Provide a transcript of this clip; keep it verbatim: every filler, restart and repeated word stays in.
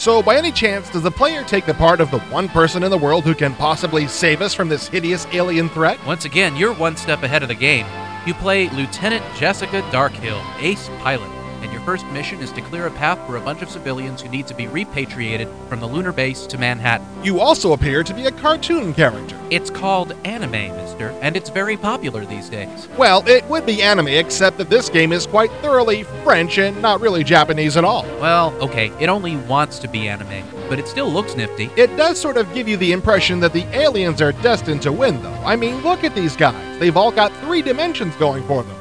So by any chance, does the player take the part of the one person in the world who can possibly save us from this hideous alien threat? Once again, you're one step ahead of the game. You play Lieutenant Jessica Darkhill, ace pilot, and your first mission is to clear a path for a bunch of civilians who need to be repatriated from the lunar base to Manhattan. You also appear to be a cartoon character. It's called anime, mister, and it's very popular these days. Well, it would be anime, except that this game is quite thoroughly French and not really Japanese at all. Well, okay, it only wants to be anime, but it still looks nifty. It does sort of give you the impression that the aliens are destined to win, though. I mean, look at these guys. They've all got three dimensions going for them.